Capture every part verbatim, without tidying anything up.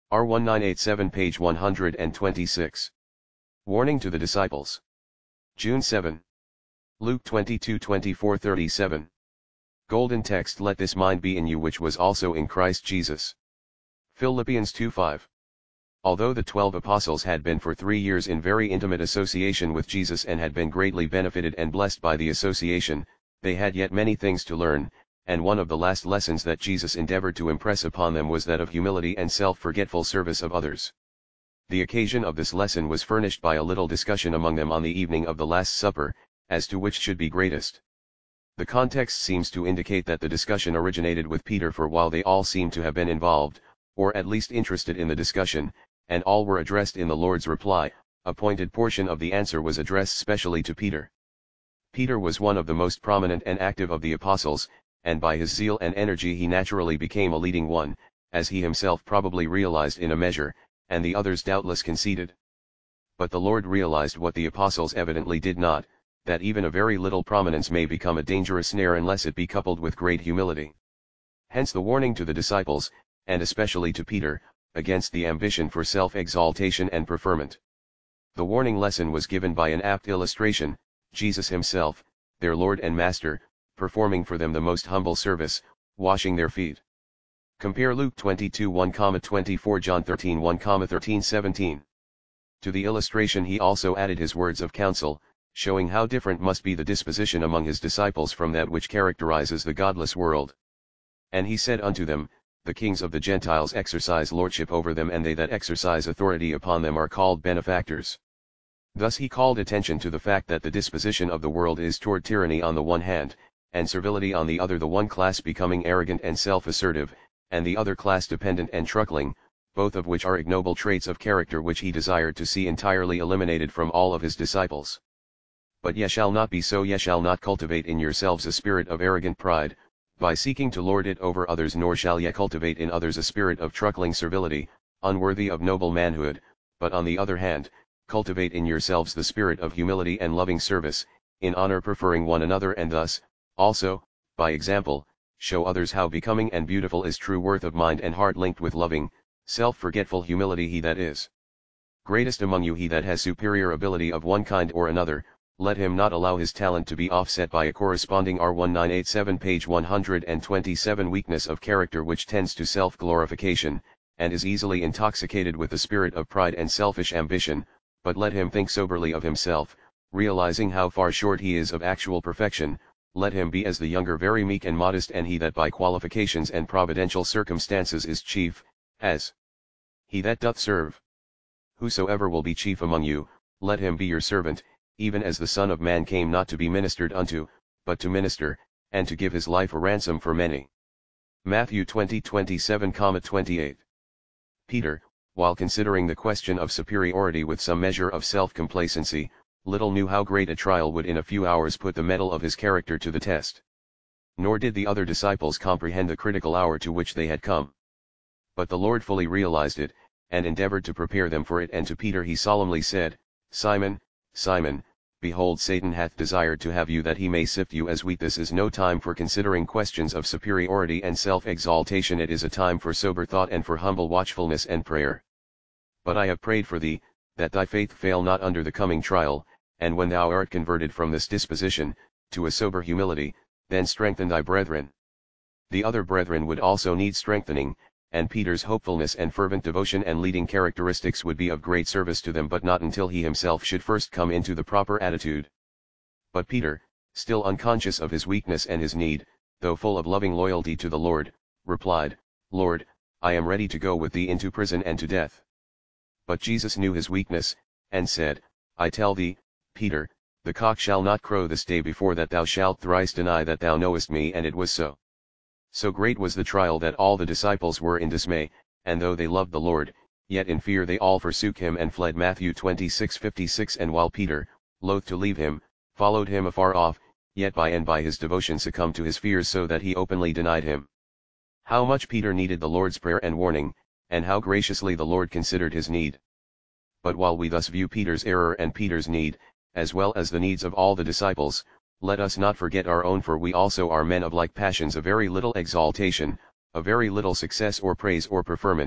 R nineteen eighty-seven page one hundred twenty-six. Warning to the disciples. June seventh. Luke twenty-two twenty-four thirty-seven. Golden text: Let this mind be in you which was also in Christ Jesus. Philippians two five. Although the twelve apostles had been for three years in very intimate association with Jesus and had been greatly benefited and blessed by the association, they had yet many things to learn, and one of the last lessons that Jesus endeavored to impress upon them was that of humility and self-forgetful service of others. The occasion of this lesson was furnished by a little discussion among them on the evening of the Last Supper, as to which should be greatest. The context seems to indicate that the discussion originated with Peter, for while they all seem to have been involved, or at least interested in the discussion, and all were addressed in the Lord's reply, a pointed portion of the answer was addressed specially to Peter. Peter was one of the most prominent and active of the apostles, and by his zeal and energy he naturally became a leading one, as he himself probably realized in a measure, and the others doubtless conceded. But the Lord realized what the apostles evidently did not, that even a very little prominence may become a dangerous snare unless it be coupled with great humility. Hence the warning to the disciples, and especially to Peter, against the ambition for self-exaltation and preferment. The warning lesson was given by an apt illustration, Jesus himself, their Lord and Master, performing for them the most humble service, washing their feet. Compare Luke twenty-two one twenty-four, John thirteen one thirteen seventeen. To the illustration he also added his words of counsel, showing how different must be the disposition among his disciples from that which characterizes the godless world. And he said unto them, The kings of the Gentiles exercise lordship over them, and they that exercise authority upon them are called benefactors. Thus he called attention to the fact that the disposition of the world is toward tyranny on the one hand, and servility on the other, the one class becoming arrogant and self-assertive, and the other class dependent and truckling, both of which are ignoble traits of character which he desired to see entirely eliminated from all of his disciples. But ye shall not be so, ye shall not cultivate in yourselves a spirit of arrogant pride, by seeking to lord it over others, nor shall ye cultivate in others a spirit of truckling servility, unworthy of noble manhood, but on the other hand, cultivate in yourselves the spirit of humility and loving service, in honor preferring one another, and thus, also, by example, show others how becoming and beautiful is true worth of mind and heart linked with loving, self-forgetful humility. He that is greatest among you, he that has superior ability of one kind or another, let him not allow his talent to be offset by a corresponding R nineteen eighty-seven page one hundred twenty-seven weakness of character which tends to self-glorification, and is easily intoxicated with the spirit of pride and selfish ambition, but let him think soberly of himself, realizing how far short he is of actual perfection. Let him be as the younger very meek and modest, and he that by qualifications and providential circumstances is chief, as he that doth serve. Whosoever will be chief among you, let him be your servant, even as the Son of Man came not to be ministered unto, but to minister, and to give his life a ransom for many. Matthew twenty twenty-seven twenty-eight. Peter, while considering the question of superiority with some measure of self-complacency, little knew how great a trial would in a few hours put the mettle of his character to the test. Nor did the other disciples comprehend the critical hour to which they had come. But the Lord fully realized it, and endeavored to prepare them for it, and to Peter he solemnly said, Simon, Simon, behold, Satan hath desired to have you that he may sift you as wheat. This is no time for considering questions of superiority and self-exaltation, it is a time for sober thought and for humble watchfulness and prayer. But I have prayed for thee, that thy faith fail not under the coming trial, and when thou art converted from this disposition, to a sober humility, then strengthen thy brethren. The other brethren would also need strengthening, and Peter's hopefulness and fervent devotion and leading characteristics would be of great service to them, but not until he himself should first come into the proper attitude. But Peter, still unconscious of his weakness and his need, though full of loving loyalty to the Lord, replied, Lord, I am ready to go with thee into prison and to death. But Jesus knew his weakness, and said, I tell thee, Peter, the cock shall not crow this day before that thou shalt thrice deny that thou knowest me. And it was so. So great was the trial that all the disciples were in dismay, and though they loved the Lord, yet in fear they all forsook him and fled. Matthew twenty-six fifty-six. And while Peter, loath to leave him, followed him afar off, yet by and by his devotion succumbed to his fears, so that he openly denied him. How much Peter needed the Lord's prayer and warning, and how graciously the Lord considered his need. But while we thus view Peter's error and Peter's need, as well as the needs of all the disciples, let us not forget our own, for we also are men of like passions. A very little exaltation, a very little success or praise or preferment,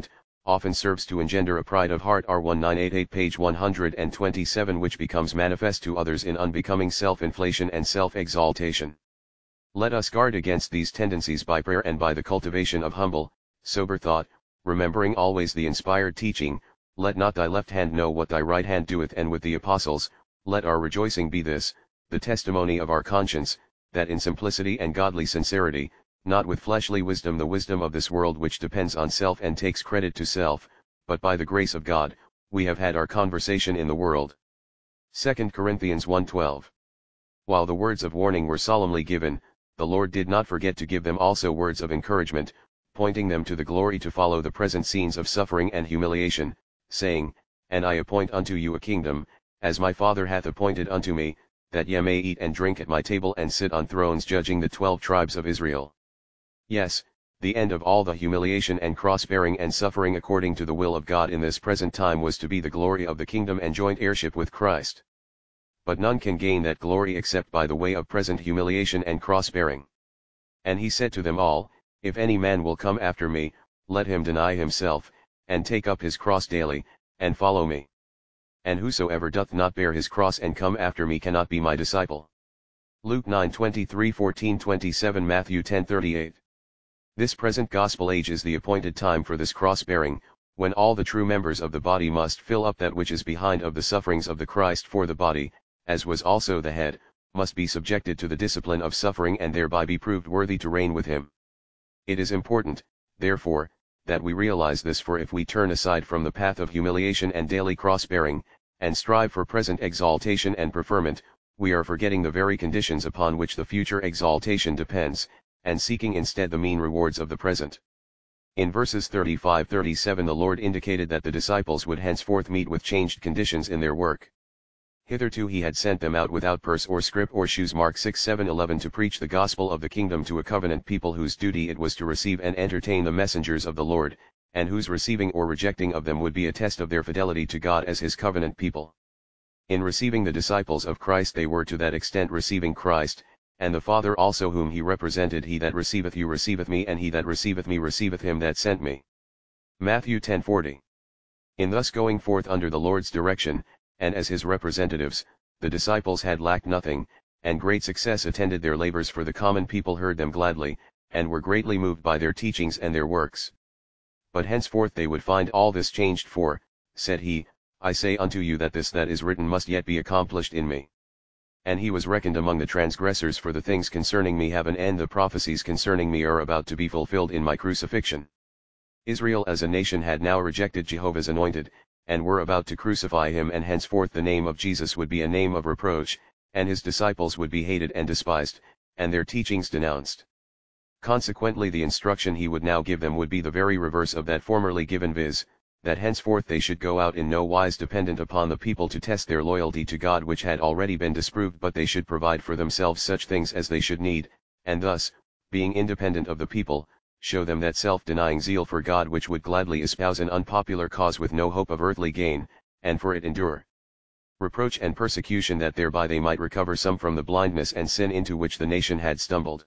often serves to engender a pride of heart. R nineteen eighty-eight page one hundred twenty-seven, which becomes manifest to others in unbecoming self-inflation and self-exaltation. Let us guard against these tendencies by prayer and by the cultivation of humble, sober thought, remembering always the inspired teaching, let not thy left hand know what thy right hand doeth. And with the apostles, let our rejoicing be this, the testimony of our conscience, that in simplicity and godly sincerity, not with fleshly wisdom, the wisdom of this world which depends on self and takes credit to self, but by the grace of God, we have had our conversation in the world. Second Corinthians one twelve. While the words of warning were solemnly given, the Lord did not forget to give them also words of encouragement, pointing them to the glory to follow the present scenes of suffering and humiliation, saying, And I appoint unto you a kingdom, as my Father hath appointed unto me, that ye may eat and drink at my table and sit on thrones judging the twelve tribes of Israel. Yes, the end of all the humiliation and cross-bearing and suffering according to the will of God in this present time was to be the glory of the kingdom and joint heirship with Christ. But none can gain that glory except by the way of present humiliation and cross-bearing. And he said to them all, If any man will come after me, let him deny himself, and take up his cross daily, and follow me. And whosoever doth not bear his cross and come after me cannot be my disciple. Luke nine twenty-three, fourteen twenty-seven, Matthew ten thirty-eight. This present gospel age is the appointed time for this cross-bearing, when all the true members of the body must fill up that which is behind of the sufferings of the Christ, for the body, as was also the head, must be subjected to the discipline of suffering and thereby be proved worthy to reign with him. It is important, therefore, that we realize this, for if we turn aside from the path of humiliation and daily cross-bearing, and strive for present exaltation and preferment, we are forgetting the very conditions upon which the future exaltation depends, and seeking instead the mean rewards of the present. In verses thirty-five to thirty-seven the Lord indicated that the disciples would henceforth meet with changed conditions in their work. Hitherto he had sent them out without purse or scrip or shoes, Mark six seven eleven, to preach the gospel of the kingdom to a covenant people whose duty it was to receive and entertain the messengers of the Lord, and whose receiving or rejecting of them would be a test of their fidelity to God as his covenant people. In receiving the disciples of Christ they were to that extent receiving Christ, and the Father also whom he represented. He that receiveth you receiveth me, and he that receiveth me receiveth him that sent me. Matthew ten forty. In thus going forth under the Lord's direction, and as his representatives, the disciples had lacked nothing, and great success attended their labors, for the common people heard them gladly, and were greatly moved by their teachings and their works. But henceforth they would find all this changed, for, said he, I say unto you that this that is written must yet be accomplished in me. And he was reckoned among the transgressors, for the things concerning me have an end, the prophecies concerning me are about to be fulfilled in my crucifixion. Israel as a nation had now rejected Jehovah's anointed, and were about to crucify him, and henceforth the name of Jesus would be a name of reproach, and his disciples would be hated and despised, and their teachings denounced. Consequently the instruction he would now give them would be the very reverse of that formerly given, viz., that henceforth they should go out in no wise dependent upon the people to test their loyalty to God, which had already been disproved, but they should provide for themselves such things as they should need, and thus, being independent of the people, show them that self-denying zeal for God which would gladly espouse an unpopular cause with no hope of earthly gain, and for it endure reproach and persecution, that thereby they might recover some from the blindness and sin into which the nation had stumbled.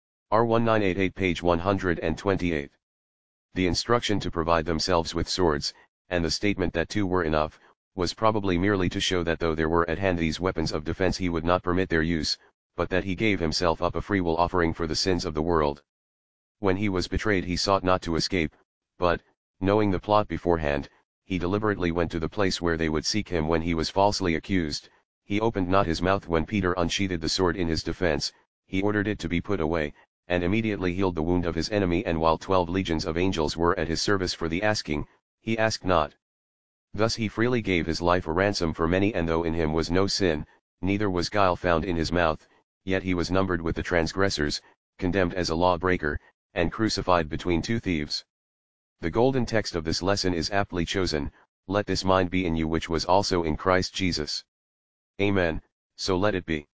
R nineteen eighty-eight page one hundred twenty-eight. The instruction to provide themselves with swords, and the statement that two were enough, was probably merely to show that though there were at hand these weapons of defense he would not permit their use, but that he gave himself up a freewill offering for the sins of the world. When he was betrayed he sought not to escape, but, knowing the plot beforehand, he deliberately went to the place where they would seek him when he was falsely accused. He opened not his mouth when Peter unsheathed the sword in his defense, he ordered it to be put away, and immediately healed the wound of his enemy, and while twelve legions of angels were at his service for the asking, he asked not. Thus he freely gave his life a ransom for many, and though in him was no sin, neither was guile found in his mouth, yet he was numbered with the transgressors, condemned as a lawbreaker, and crucified between two thieves. The golden text of this lesson is aptly chosen, "Let this mind be in you which was also in Christ Jesus." Amen, so let it be.